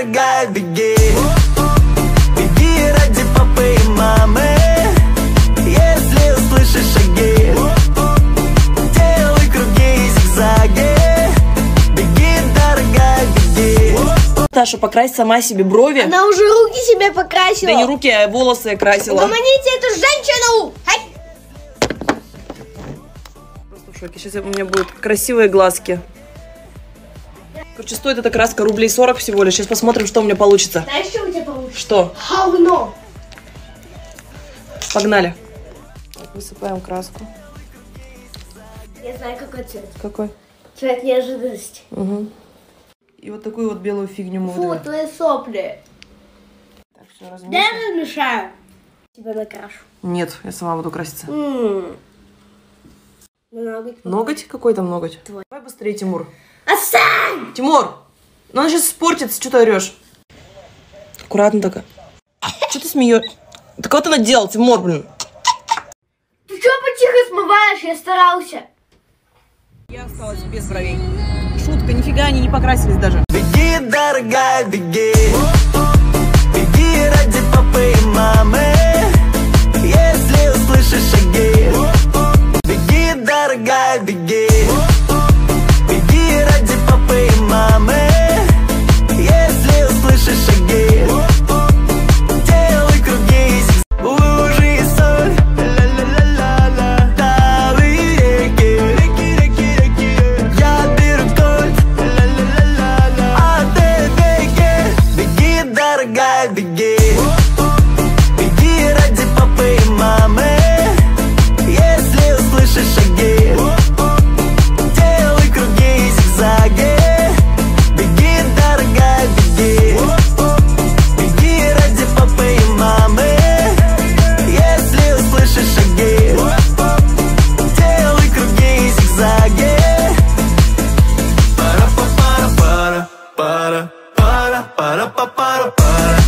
дорогая, беги. Беги ради папы и мамы. Если услышишь шаги, делай круги и зигзаги. Беги, дорогая, беги. Таша, покрась сама себе брови. Она уже руки себе покрасила. Да не руки, а волосы красила. Угомоните эту женщину! Просто в шоке. Сейчас у меня будут красивые глазки. Короче, стоит эта краска рублей 40 всего лишь. Сейчас посмотрим, что у меня получится. Знаешь, что у тебя получится? Что? Говно. Погнали. Так, высыпаем краску. Я знаю, какой цвет. Какой? Цвет неожиданности. Угу. И вот такую вот белую фигню мы Фу, выдавим. твои сопли. Так, все Да размешиваем. я размешаю. Тебя накрашу. Нет, я сама буду краситься. Ноготь. Ноготь? Какой там ноготь? Твой. Давай быстрее, Тимур. Отстань! Тимур! Ну она сейчас испортится, что ты орешь? Аккуратно только. Что ты смеешь? Да кого ты наделал, Тимур, блин? Ты что потихо смываешь? Я старался. Я осталась без бровей. Шутка, нифига они не покрасились даже. Беги, дорогая, беги. Беги ради папы и мамы. Если услышишь шаги, беги, дорогая, беги. Беги ради папы и мамы. Если услышишь шаги, делай круги и зигзаги. Лужи и соль, ла-ла-ла-ла-ла. Талые реки, я беру кольт, ла-ла-ла-ла-ла. А ты беги, беги, дорогая, беги. Беги ради папы и мамы. Если услышишь шаги, делай круги и зигзаги. Беги, дорогая, беги. Беги ради папы и мамы. Если услышишь шаги, делай круги и зигзаги. Пара-па-пара-пара, пара-пара-пара-пара-пара.